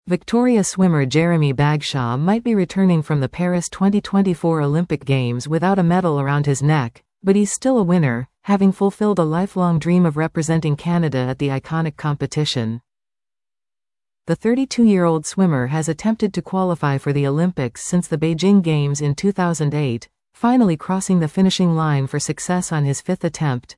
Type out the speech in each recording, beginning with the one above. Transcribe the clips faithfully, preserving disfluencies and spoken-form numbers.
Victoria swimmer Jeremy Bagshaw might be returning from the Paris twenty twenty-four Olympic Games without a medal around his neck, but he's still a winner, having fulfilled a lifelong dream of representing Canada at the iconic competition. The thirty-two-year-old swimmer has attempted to qualify for the Olympics since the Beijing Games in two thousand eight, finally crossing the finishing line for success on his fifth attempt.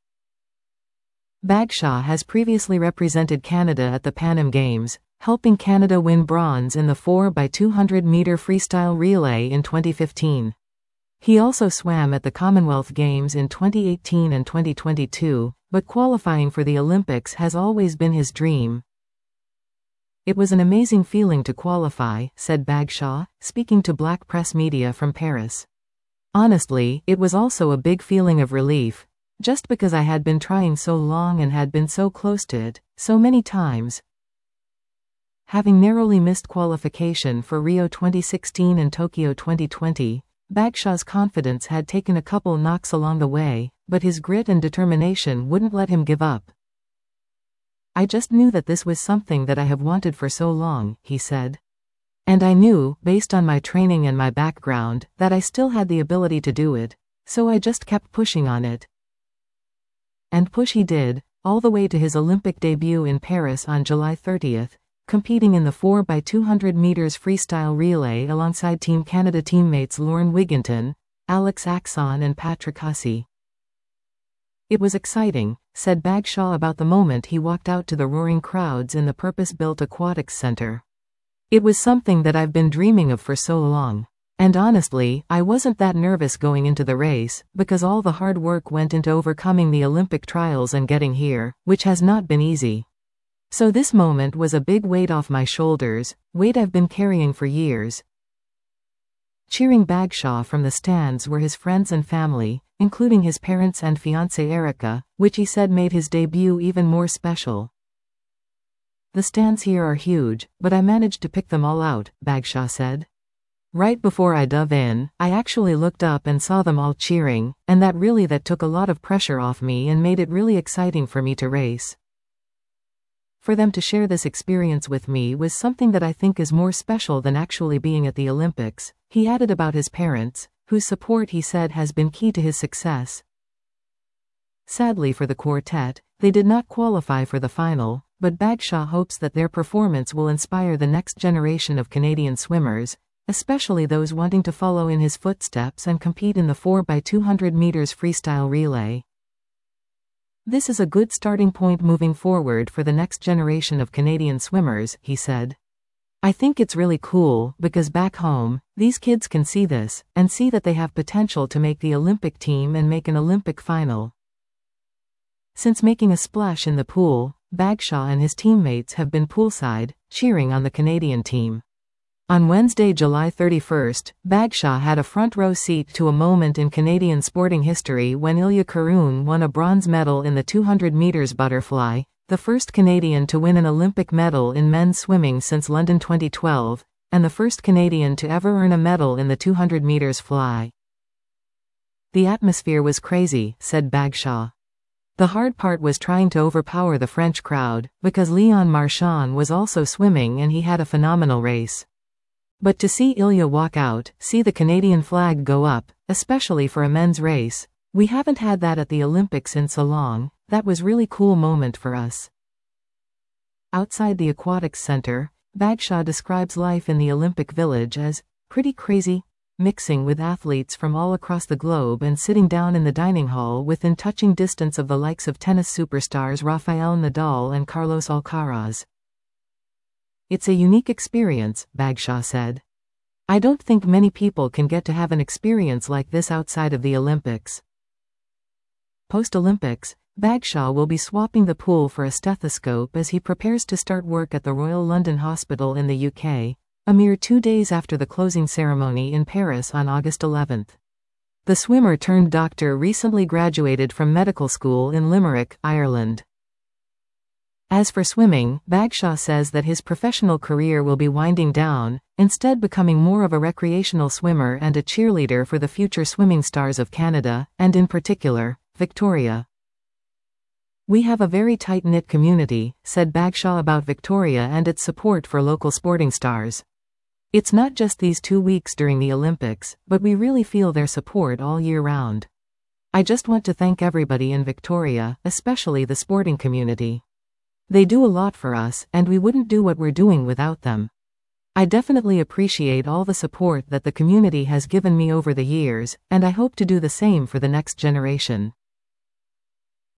Bagshaw has previously represented Canada at the Pan Am Games, helping Canada win bronze in the four by two hundred meter freestyle relay in twenty fifteen. He also swam at the Commonwealth Games in twenty eighteen and twenty twenty-two, but qualifying for the Olympics has always been his dream. "It was an amazing feeling to qualify," said Bagshaw, speaking to Black Press Media from Paris. "Honestly, it was also a big feeling of relief, just because I had been trying so long and had been so close to it, so many times." Having narrowly missed qualification for Rio twenty sixteen and Tokyo twenty twenty, Bagshaw's confidence had taken a couple knocks along the way, but his grit and determination wouldn't let him give up. "I just knew that this was something that I have wanted for so long," he said. "And I knew, based on my training and my background, that I still had the ability to do it, so I just kept pushing on it." And push he did, all the way to his Olympic debut in Paris on July thirtieth, competing in the four by two hundred meters freestyle relay alongside Team Canada teammates Lauren Wigginton, Alex Axon and Patrick Hussey. "It was exciting," said Bagshaw about the moment he walked out to the roaring crowds in the purpose-built aquatics center. "It was something that I've been dreaming of for so long. And honestly, I wasn't that nervous going into the race, because all the hard work went into overcoming the Olympic trials and getting here, which has not been easy. So this moment was a big weight off my shoulders, weight I've been carrying for years." Cheering Bagshaw from the stands were his friends and family, including his parents and fiancée Erica, which he said made his debut even more special. "The stands here are huge, but I managed to pick them all out," Bagshaw said. "Right before I dove in, I actually looked up and saw them all cheering, and that really that took a lot of pressure off me and made it really exciting for me to race. For them to share this experience with me was something that I think is more special than actually being at the Olympics," he added about his parents, whose support he said has been key to his success. Sadly for the quartet, they did not qualify for the final, but Bagshaw hopes that their performance will inspire the next generation of Canadian swimmers, especially those wanting to follow in his footsteps and compete in the four by two hundred meters freestyle relay. "This is a good starting point moving forward for the next generation of Canadian swimmers," he said. "I think it's really cool, because back home, these kids can see this, and see that they have potential to make the Olympic team and make an Olympic final." Since making a splash in the pool, Bagshaw and his teammates have been poolside, cheering on the Canadian team. On Wednesday, July thirty-first, Bagshaw had a front-row seat to a moment in Canadian sporting history when Ilya Karun won a bronze medal in the two hundred meters butterfly, the first Canadian to win an Olympic medal in men's swimming since London twenty twelve, and the first Canadian to ever earn a medal in the two hundred meters fly. "The atmosphere was crazy," said Bagshaw. "The hard part was trying to overpower the French crowd, because Leon Marchand was also swimming and he had a phenomenal race. But to see Ilya walk out, see the Canadian flag go up, especially for a men's race, we haven't had that at the Olympics in so long, that was really cool moment for us." Outside the Aquatics Center, Bagshaw describes life in the Olympic Village as pretty crazy, mixing with athletes from all across the globe and sitting down in the dining hall within touching distance of the likes of tennis superstars Rafael Nadal and Carlos Alcaraz. "It's a unique experience," Bagshaw said. "I don't think many people can get to have an experience like this outside of the Olympics." Post-Olympics, Bagshaw will be swapping the pool for a stethoscope as he prepares to start work at the Royal London Hospital in the U K, a mere two days after the closing ceremony in Paris on August eleventh. The swimmer-turned-doctor recently graduated from medical school in Limerick, Ireland. As for swimming, Bagshaw says that his professional career will be winding down, instead becoming more of a recreational swimmer and a cheerleader for the future swimming stars of Canada, and in particular, Victoria. "We have a very tight-knit community," said Bagshaw about Victoria and its support for local sporting stars. "It's not just these two weeks during the Olympics, but we really feel their support all year round. I just want to thank everybody in Victoria, especially the sporting community. They do a lot for us, and we wouldn't do what we're doing without them. I definitely appreciate all the support that the community has given me over the years, and I hope to do the same for the next generation."